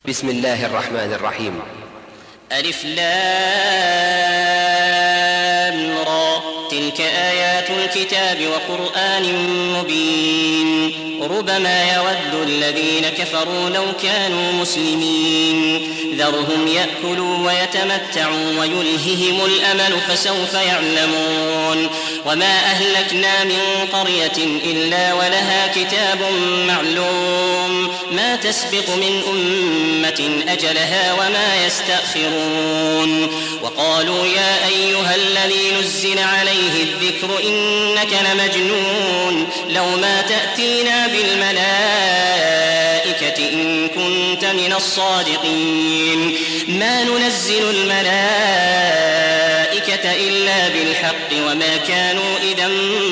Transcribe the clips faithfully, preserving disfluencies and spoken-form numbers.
بسم الله الرحمن الرحيم. ألف لام را تلك آيات الكتاب وقرآن مبين ربما يود الذين كفروا لو كانوا مسلمين ذرهم يأكلوا ويتمتعوا ويلههم الأمل فسوف يعلمون وما أهلكنا من قرية إلا ولها كتاب معلوم ما تسبق من أمة أجلها وما يستأخرون وقالوا يا أيها الذي نزل عليه الذكر إنك لمجنون لو ما تأتينا بالملائكة إن كنت من الصادقين ما ننزل الملائكة إلا بالحق وما كانوا إذا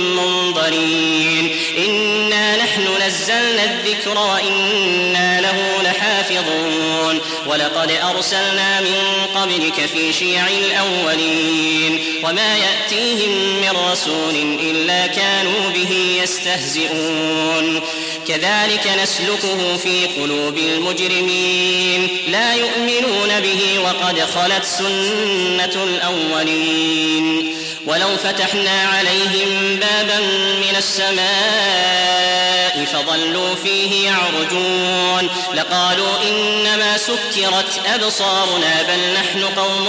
منظرين إنا نحن نزلنا الذكر وإنا له لحافظون ولقد أرسلنا من قبلك في شيع الأولين وما يأتيهم من رسول إلا كانوا به يستهزئون كذلك نسلكه في قلوب المجرمين لا يؤمنون به وقد خلت سنة الأولين ولو فتحنا عليهم بابا من السماء فظلوا فيه يعرجون لقالوا إنما سكرت أبصارنا بل نحن قوم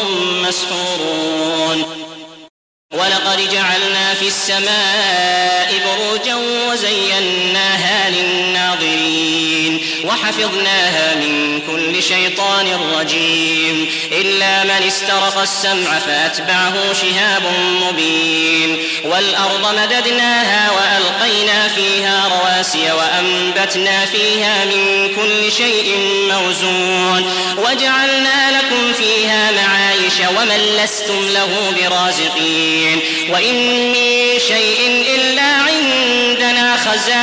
مسحورون ولقد جعلنا في السماء بروجا وزيناها للناظرين وحفظناها من كل شيطان رجيم إلا من استرق السمع فأتبعه شهاب مبين والأرض مددناها وألقينا فيها رواسي وأنبتنا فيها من كل شيء موزون وجعلنا لكم فيها معايش ومن لستم له برازقين وإن من شيء إلا عندنا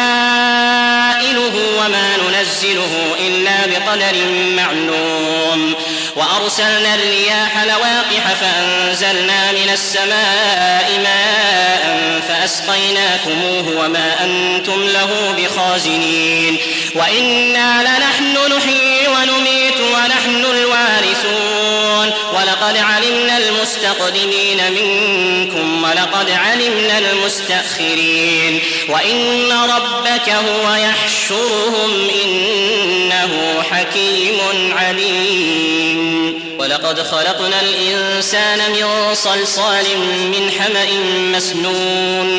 خزائنه وما ننزله إلا بقدر معلوم وأرسلنا الرياح لواقح فأنزلنا من السماء ماء فأسقيناكموه وما أنتم له بخازنين وإنا لنحن نحيي ونميت ونحن الوارثون ولقد علمنا المستقدمين منكم ولقد علمنا المستأخرين وإن ربك هو يحشرهم إنه حكيم عليم ولقد خلقنا الإنسان من صلصال من حمأ مسنون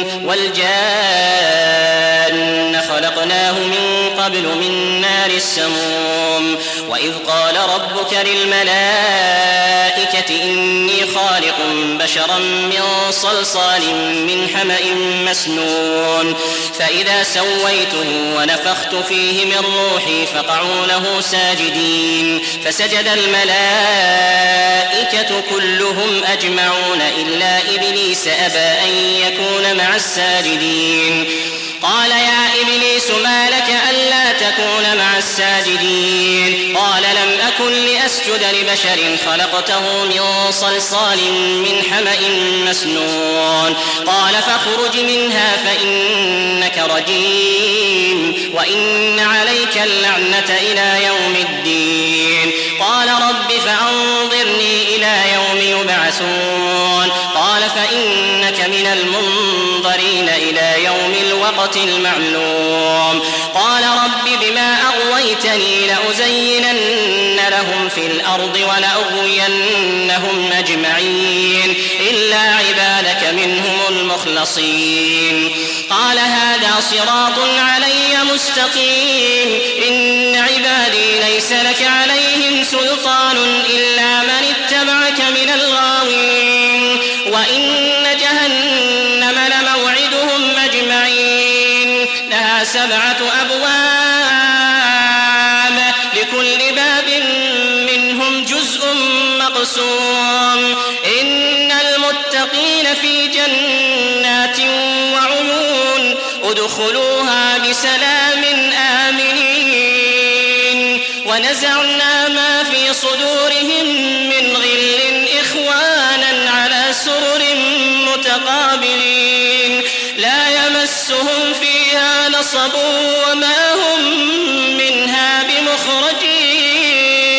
والجان خلقناه من قبل من نار السموم وإذ قال ربك للملائكة إني خالق بشرا من صلصال من حمأ مسنون فإذا سويته ونفخت فيه من روحي فقعوا له ساجدين فسجد الملائكة كلهم أجمعون إلا إبليس أبى أن يكون مع الساجدين قال يا إبليس ما لك ألا تكون مع الساجدين قال لم أكن لأسجد لبشر خلقته من صلصال من حمأ مسنون قال فاخرج منها فإنك رجيم وإن عليك اللعنة إلى يوم الدين قال رب فأنظرني إلى يوم يبعثون قال فإنك من المنظرين إلى يوم الوقت المعلوم قال رب بما أغويتني لأزينن لهم في الأرض ولأغوينهم أجمعين إلا عبادك منهم المخلصين قال هذا صراط علي مستقيم إن عبادي ليس لك عليهم سلطان إلا من اتبعك من الغاوين وإن جهنم لموعدهم أجمعين لها سبعة أبواب لكل باب منهم جزء مقسوم إن المتقين في جنات وعيون ادخلوها بسلام آمنين ونزعنا ما في صدورهم من غل إخوانا على سرر متقابلين لا يمسهم فيها نصب وما هم منها بمخرجين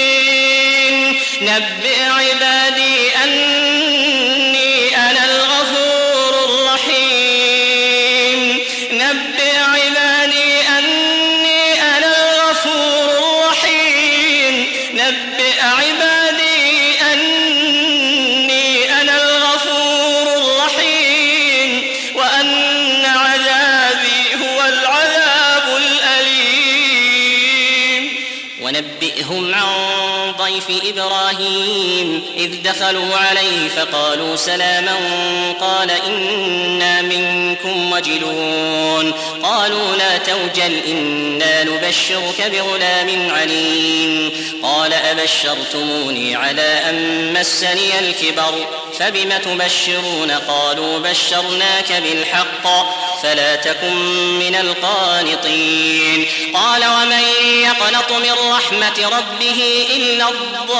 نبئ عبادي أني أنا الغفور الرحيم نبئ عبادي أني أنا الغفور الرحيم نبئ عبادي أني أنا الغفور الرحيم وأن عذابي هو العذاب الأليم ونبئهم عن ضيف إبراهيم إذ دخلوا عليه فقالوا سلاما قال إنا منكم وجلون قالوا لا توجل إنا نبشرك بغلام عليم قال أبشرتموني على أن مسني الكبر فبم تبشرون قالوا بشرناك بالحق فلا تكن من القانطين قال ومن يقنط من رحمة ربه إلا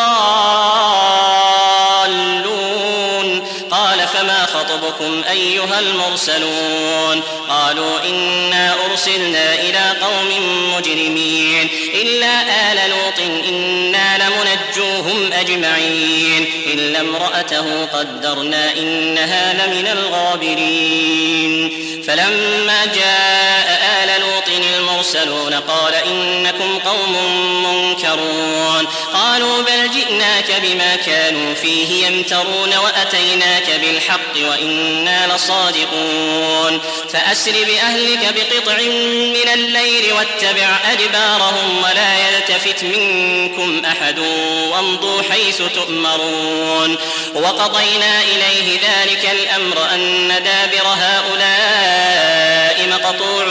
الضالون قال فما خطبكم أيها المرسلون قالوا إنا أرسلنا إلى قوم مجرمين إلا آل لوط إنا لمنجوهم أجمعين إلا امرأته قدرنا إنها لمن الغابرين فلما جاء آل لوط المرسلون قال إنكم قوم منكرون قالوا بل جئناك بما كانوا فيه يمترون وأتيناك بالحق وإنا لصادقون فأسر بأهلك بقطع من الليل واتبع أدبارهم ولا يلتفت منكم أحد وامضوا حيث تؤمرون وقضينا إليه ذلك الأمر أن دابر هؤلاء مقطوع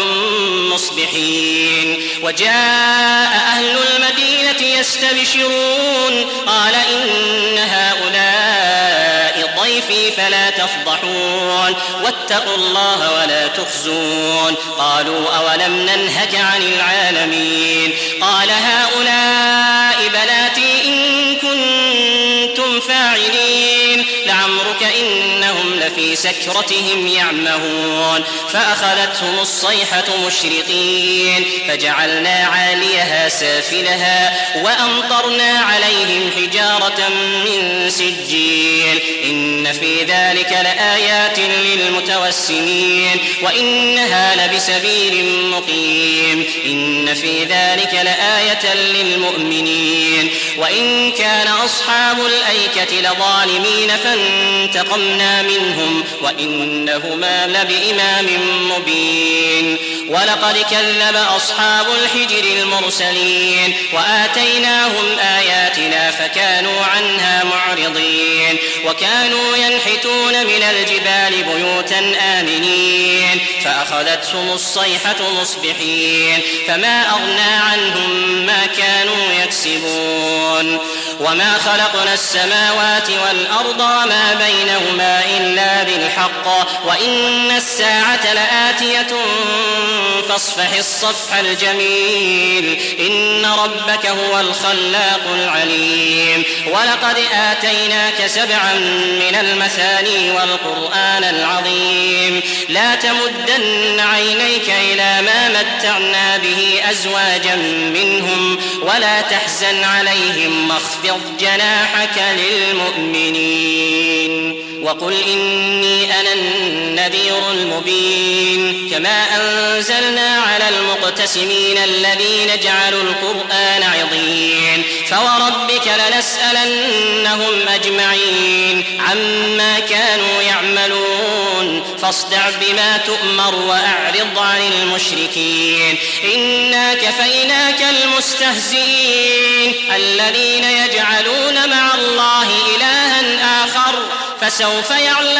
مصبحين وجاء أهل المدينة يستبشرون قال إن هؤلاء ضيفي فلا تفضحون واتقوا الله ولا تخزون قالوا أولم ننهك عن العالمين قال هؤلاء بناتي إن كنتم فاعلين لعمرك إنهم لفي سكرتهم يعمهون فأخذتهم الصيحة مشرقين فجعلنا عاليها سافلها وأمطرنا عليهم حجارة من سجيل إن في ذلك لآيات للمتوسمين وإنها لبسبيل مقيم إن في ذلك لآية للمؤمنين وإن كان أصحاب الأيكة لظالمين فانتقمنا منهم وإنهما لبإمام مبين ولقد كذب أصحاب الحجر المرسلين وآتيناهم آياتنا فكانوا عنها معرضين وكانوا ينحتون من الجبال بيوتا آمنين فأخذتهم الصيحة مصبحين فما أغنى عنهم ما كانوا يكسبون وما خلقنا السماوات والأرض وما بينهما إلا بالحق وإن الساعة لآتية فاصفح الصفح الجميل إن ربك هو الخلاق العليم ولقد آتيناك سبعا من المثاني والقرآن العظيم لا تمدن عينيك إلى ما متعنا به أزواجا منهم ولا تحزن عليهم واخفض جناحك للمؤمنين وقل إني أنا النذير المبين كما أنزلنا على المقتسمين الذين جعلوا القرآن عضين فوربك لنسألنهم أجمعين عما كانوا يعملون فاصدع بما تؤمر وأعرض عن المشركين إنا كفيناك المستهزئين الذين يجعلون مع الله إلها آخر فسوف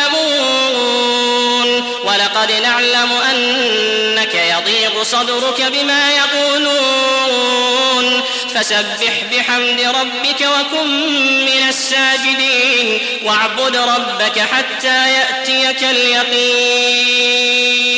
يعلمون ولقد نعلم أنك يضيق صدرك بما يقولون فسبح بحمد ربك وكن من الساجدين واعبد ربك حتى يأتيك اليقين